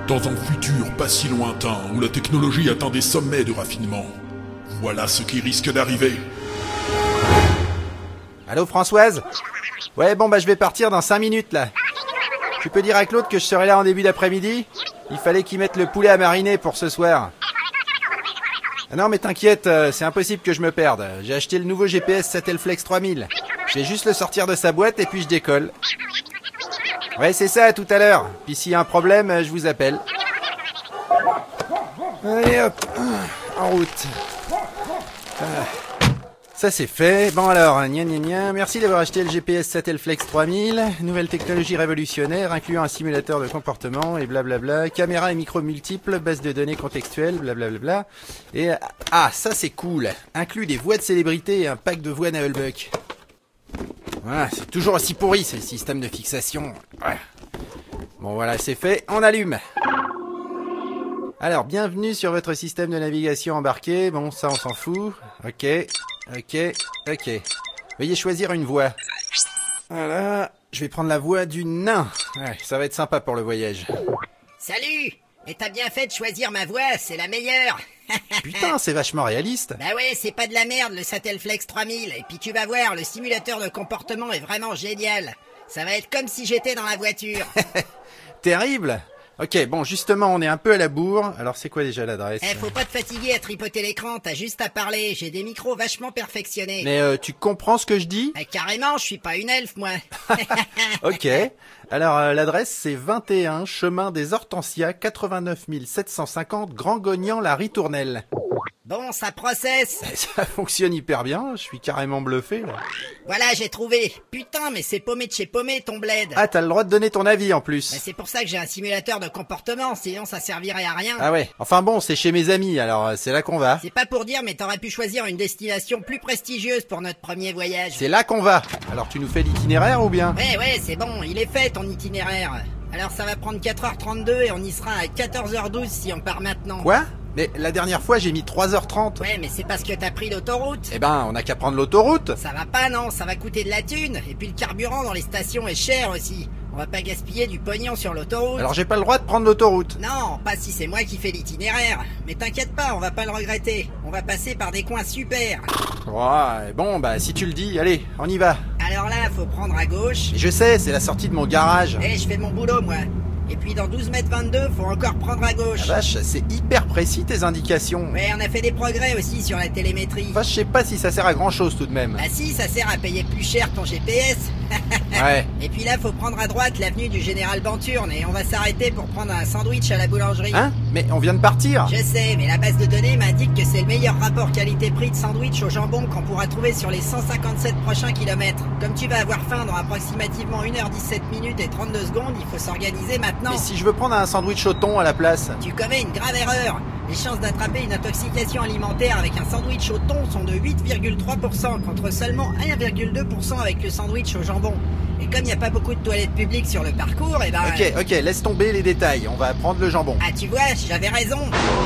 Dans un futur pas si lointain où la technologie atteint des sommets de raffinement, voilà ce qui risque d'arriver. Allô Françoise? Ouais bon bah je vais partir dans 5 minutes là. Tu peux dire à Claude que je serai là en début d'après-midi? Il fallait qu'il mette le poulet à mariner pour ce soir. Ah non mais t'inquiète, c'est impossible que je me perde. J'ai acheté le nouveau GPS Satelflex 3000. Je vais juste le sortir de sa boîte et puis je décolle. Ouais c'est ça, à tout à l'heure. Puis s'il y a un problème, je vous appelle. Allez hop, en route. Ça c'est fait. Bon alors, gna gna gna. Merci d'avoir acheté le GPS Satelflex 3000. Nouvelle technologie révolutionnaire, incluant un simulateur de comportement et blablabla. Caméra et micro multiples, base de données contextuelles, blablabla. Et ah, ça c'est cool. Inclut des voix de célébrités et un pack de voix Navelbuck. Voilà, c'est toujours aussi pourri ce système de fixation. Ouais. Bon voilà, c'est fait. On allume. Alors, bienvenue sur votre système de navigation embarqué. Bon, ça on s'en fout. Ok. Veuillez choisir une voie. Voilà, je vais prendre la voie du nain. Ouais, ça va être sympa pour le voyage. Salut! Et t'as bien fait de choisir ma voix, c'est la meilleure. Putain, c'est vachement réaliste. Bah ouais, c'est pas de la merde le Satelflex 3000. Et puis tu vas voir, le simulateur de comportement est vraiment génial. Ça va être comme si j'étais dans la voiture. Terrible. Ok, bon, justement, on est un peu à la bourre. Alors, c'est quoi déjà l'adresse? Faut pas te fatiguer à tripoter l'écran, t'as juste à parler. J'ai des micros vachement perfectionnés. Mais tu comprends ce que je dis? Carrément, je suis pas une elfe, moi. Ok. Alors, l'adresse, c'est 21 chemin des Hortensias, 89 750, Grand-Gognan-la-Ritournelle. Bon, ça processe. Ça fonctionne hyper bien, je suis carrément bluffé, là. Voilà, j'ai trouvé. Putain, mais c'est paumé de chez paumé, ton bled. Ah, t'as le droit de donner ton avis, en plus. Bah, c'est pour ça que j'ai un simulateur de comportement, sinon ça servirait à rien. Ah ouais. Enfin bon, c'est chez mes amis, alors c'est là qu'on va. C'est pas pour dire, mais t'aurais pu choisir une destination plus prestigieuse pour notre premier voyage. C'est là qu'on va. Alors tu nous fais l'itinéraire ou bien? Ouais, c'est bon, il est fait ton itinéraire. Alors ça va prendre 4h32 et on y sera à 14h12 si on part maintenant. Quoi? Mais la dernière fois j'ai mis 3h30. Ouais, mais c'est parce que t'as pris l'autoroute. Eh ben, on n'a qu'à prendre l'autoroute. Ça va pas, non, ça va coûter de la thune. Et puis le carburant dans les stations est cher aussi. On va pas gaspiller du pognon sur l'autoroute. Alors j'ai pas le droit de prendre l'autoroute. Non, pas si c'est moi qui fais l'itinéraire. Mais t'inquiète pas, on va pas le regretter. On va passer par des coins super. Ouais, bon, bah si tu le dis, allez, on y va. Alors là, faut prendre à gauche. Et je sais, c'est la sortie de mon garage. Je fais mon boulot, moi. Et puis dans 12 mètres 22, faut encore prendre à gauche. La vache, c'est hyper précis tes indications. Ouais, on a fait des progrès aussi sur la télémétrie. Enfin, je sais pas si ça sert à grand chose tout de même. Bah si, ça sert à payer plus cher ton GPS. Ouais. Et puis là, faut prendre à droite l'avenue du Général Banturne et on va s'arrêter pour prendre un sandwich à la boulangerie. Hein? Mais on vient de partir. Je sais, mais la base de données m'indique que c'est le meilleur rapport qualité-prix de sandwich au jambon qu'on pourra trouver sur les 157 prochains kilomètres. Comme tu vas avoir faim dans approximativement 1h17 minutes et 32 secondes, il faut s'organiser maintenant. Mais si je veux prendre un sandwich au thon à la place? Tu commets une grave erreur. Les chances d'attraper une intoxication alimentaire avec un sandwich au thon sont de 8,3% contre seulement 1,2% avec le sandwich au jambon. Et comme il n'y a pas beaucoup de toilettes publiques sur le parcours, et ben... Ok, laisse tomber les détails, on va prendre le jambon. Ah tu vois, j'avais raison.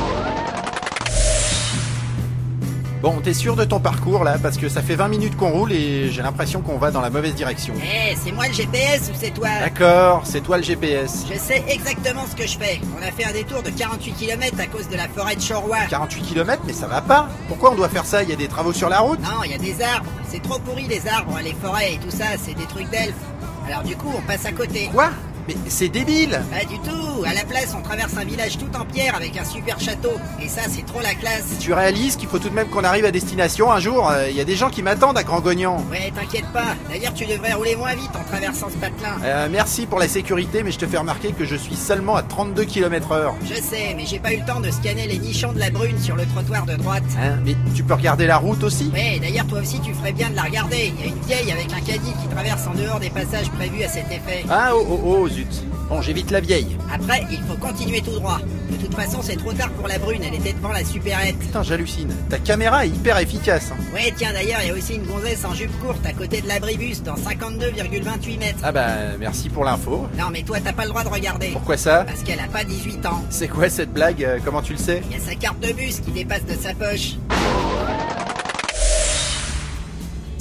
Bon, t'es sûr de ton parcours là? Parce que ça fait 20 minutes qu'on roule et j'ai l'impression qu'on va dans la mauvaise direction. C'est moi le GPS ou c'est toi? D'accord, c'est toi le GPS. Je sais exactement ce que je fais. On a fait un détour de 48 km à cause de la forêt de Chorois. 48 km, mais ça va pas. Pourquoi on doit faire ça? Il y a des travaux sur la route? Non, il y a des arbres. C'est trop pourri les arbres, les forêts et tout ça, c'est des trucs d'elfes. Alors du coup, on passe à côté. Quoi? Mais c'est débile! Pas du tout. À la place, on traverse un village tout en pierre avec un super château. Et ça, c'est trop la classe. Tu réalises qu'il faut tout de même qu'on arrive à destination un jour? Il y a des gens qui m'attendent à Grand-Gognan. Ouais, t'inquiète pas. D'ailleurs, tu devrais rouler moins vite en traversant ce patelin. Merci pour la sécurité, mais je te fais remarquer que je suis seulement à 32 km/h. Je sais, mais j'ai pas eu le temps de scanner les nichons de la brune sur le trottoir de droite. Hein? Mais tu peux regarder la route aussi? Ouais, d'ailleurs, toi aussi, tu ferais bien de la regarder. Il y a une vieille avec un caddie qui traverse en dehors des passages prévus à cet effet. Ah, oh, zut. Bon, j'évite la vieille. Après, il faut continuer tout droit. De toute façon, c'est trop tard pour la brune, elle était devant la supérette. Putain, j'hallucine. Ta caméra est hyper efficace. Hein. Ouais, tiens, d'ailleurs, il y a aussi une gonzesse en jupe courte à côté de l'abribus dans 52,28 mètres. Ah bah, merci pour l'info. Non, mais toi, t'as pas le droit de regarder. Pourquoi ça? Parce qu'elle a pas 18 ans. C'est quoi cette blague? Comment tu le sais? Il y a sa carte de bus qui dépasse de sa poche.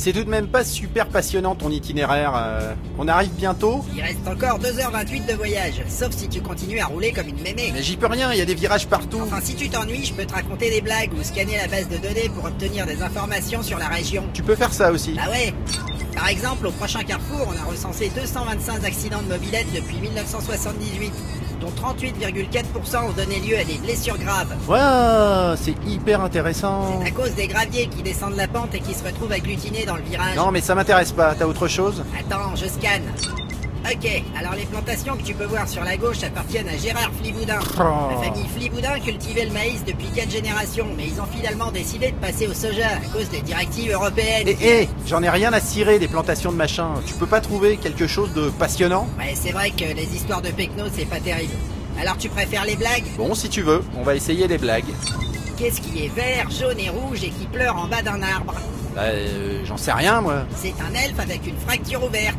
c'est tout de même pas super passionnant ton itinéraire. On arrive bientôt? Il reste encore 2h28 de voyage, sauf si tu continues à rouler comme une mémé. Mais j'y peux rien, il y a des virages partout. Enfin, si tu t'ennuies, je peux te raconter des blagues ou scanner la base de données pour obtenir des informations sur la région. Tu peux faire ça aussi. Ah ouais. Par exemple, au prochain carrefour, on a recensé 225 accidents de mobilette depuis 1978, dont 38,4% ont donné lieu à des blessures graves. Ouais, c'est hyper intéressant. C'est à cause des graviers qui descendent la pente et qui se retrouvent agglutinés dans le virage. Non mais ça m'intéresse pas, t'as autre chose? Attends, je scanne. Ok, alors les plantations que tu peux voir sur la gauche appartiennent à Gérard Fliboudin. La famille Fliboudin cultivait le maïs depuis 4 générations, mais ils ont finalement décidé de passer au soja à cause des directives européennes. J'en ai rien à cirer des plantations de machin. Tu peux pas trouver quelque chose de passionnant? Ouais, c'est vrai que les histoires de Pecno, c'est pas terrible. Alors tu préfères les blagues? Bon, si tu veux, on va essayer les blagues. Qu'est-ce qui est vert, jaune et rouge et qui pleure en bas d'un arbre? J'en sais rien, moi. C'est un elfe avec une fracture ouverte.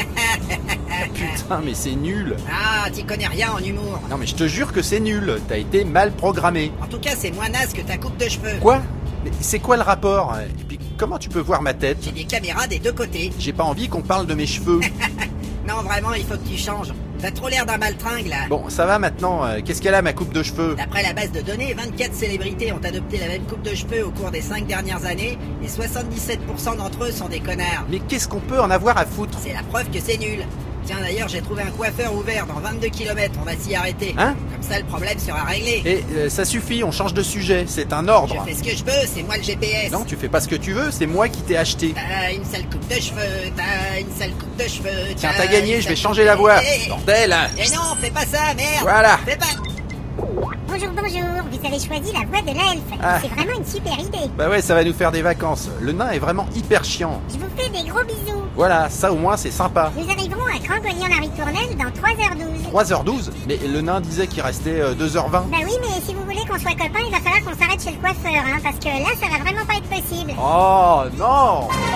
Putain, mais c'est nul. Ah, t'y connais rien en humour. Non, mais je te jure que c'est nul. T'as été mal programmé. En tout cas, c'est moins naze que ta coupe de cheveux. Quoi? Mais c'est quoi le rapport? Et puis, comment tu peux voir ma tête? J'ai des caméras des deux côtés. J'ai pas envie qu'on parle de mes cheveux. Non, vraiment, il faut que tu changes. T'as trop l'air d'un maltringue, là. Bon, ça va maintenant. Qu'est-ce qu'elle a, ma coupe de cheveux? D'après la base de données, 24 célébrités ont adopté la même coupe de cheveux au cours des 5 dernières années, et 77% d'entre eux sont des connards. Mais qu'est-ce qu'on peut en avoir à foutre? C'est la preuve que c'est nul. Tiens, d'ailleurs, j'ai trouvé un coiffeur ouvert dans 22 km, on va s'y arrêter. Hein? Comme ça, le problème sera réglé. Et ça suffit, on change de sujet, c'est un ordre. Je fais ce que je veux, c'est moi le GPS. Non, tu fais pas ce que tu veux, c'est moi qui t'ai acheté. T'as une sale coupe de cheveux, t'as une sale coupe de cheveux. Tiens, t'as gagné, je vais changer la voix. Bordel! Eh non, fais pas ça, merde. Voilà. Fais pas. Bonjour, vous avez choisi la voie de l'elfe. Ah. C'est vraiment une super idée. Bah ouais, ça va nous faire des vacances. Le nain est vraiment hyper chiant. Je vous fais des gros bisous. Voilà, ça au moins c'est sympa. Nous arriverons à Crangognan-la-Ritournelle dans 3h12. 3h12? Mais le nain disait qu'il restait 2h20. Bah oui, mais si vous voulez qu'on soit copains, il va falloir qu'on s'arrête chez le coiffeur, hein, parce que là, ça va vraiment pas être possible. Oh non!